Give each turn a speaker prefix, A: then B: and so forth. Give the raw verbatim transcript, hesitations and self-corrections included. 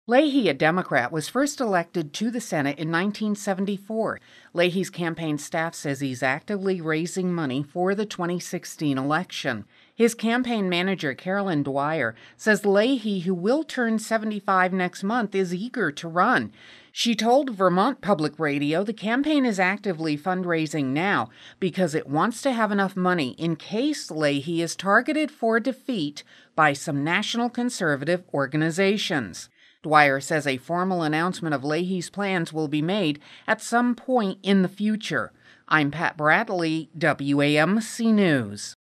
A: Leahy, a Democrat, was first elected to the Senate in nineteen seventy-four. Leahy's campaign staff says he's actively raising money for the twenty sixteen election. His campaign manager, Carolyn Dwyer, says Leahy, who will turn seventy-five next month, is eager to run. She told Vermont Public Radio the campaign is actively fundraising now because it wants to have enough money in case Leahy is targeted for defeat by some national conservative organizations. Dwyer says a formal announcement of Leahy's plans will be made at some point in the future. I'm Pat Bradley, W A M C News.